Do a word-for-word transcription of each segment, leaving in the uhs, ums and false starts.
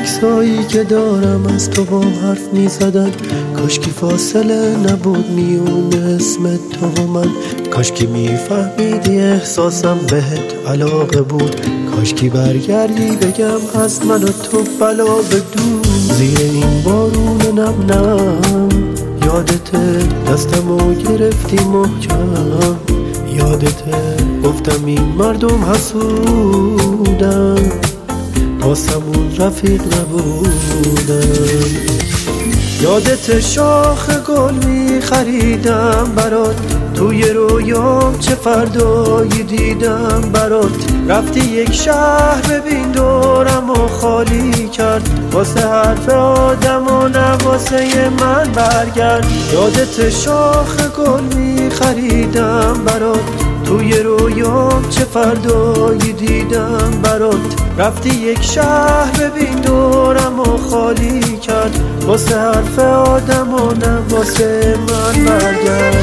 عکسایی که دارم از تو با حرف می زدن، کاش کی فاصله نبود میون اسم تو و من، کاش کی میفهمیدی احساسم بهت علاقه بود، کاش کی برگردی بگم از من و تو بلا بدون. زیر این بارون نم نم یادته دستمو گرفتی محکم، یادته گفتم این مردم حسودن، واسمون رفیق نبودن. یادت شاخ گل می خریدم برات، توی رویام چه فردایی دیدم برات، رفتی یک شهر ببین دورم و خالی کرد، واسه حرف آدم و نه واسه من برگرد. یادت شاخ گل می خریدم برات، توی رویام چه فردایی دیدم برات، رفتی یک شهر ببین دورم و خالی کرد، واسه حرف آدم و نه واسه من برگرد.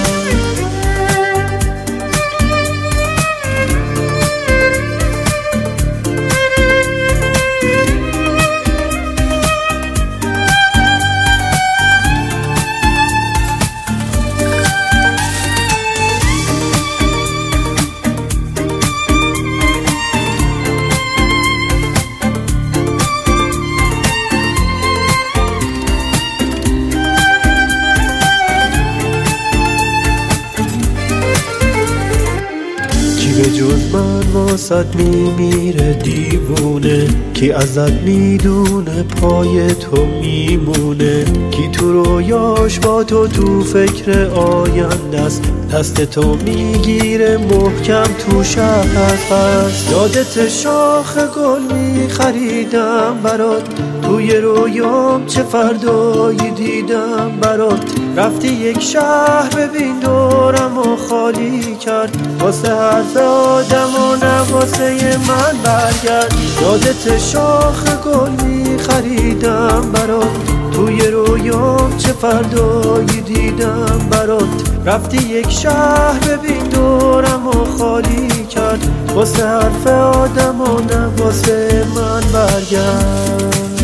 به جز من واسد میمیره دیوونه، کی ازت میدونه پای تو میمونه، کی تو رویاش با تو تو فکر آینده است، دست تو میگیره محکم تو شهر هست. یادت شاخ گل میخریدم برات، توی رویام چه فردایی دیدم برات، رفتی یک شهر ببین دورم و خالی کرد، واسه حرف آدم و نه واسه من برگرد. یادت شاخ گل میخریدم برات، توی رویام چه فردایی دیدم برات، رفتی یک شهر ببین دورم و خالی کرد، واسه حرف آدم و نه واسه من برگرد.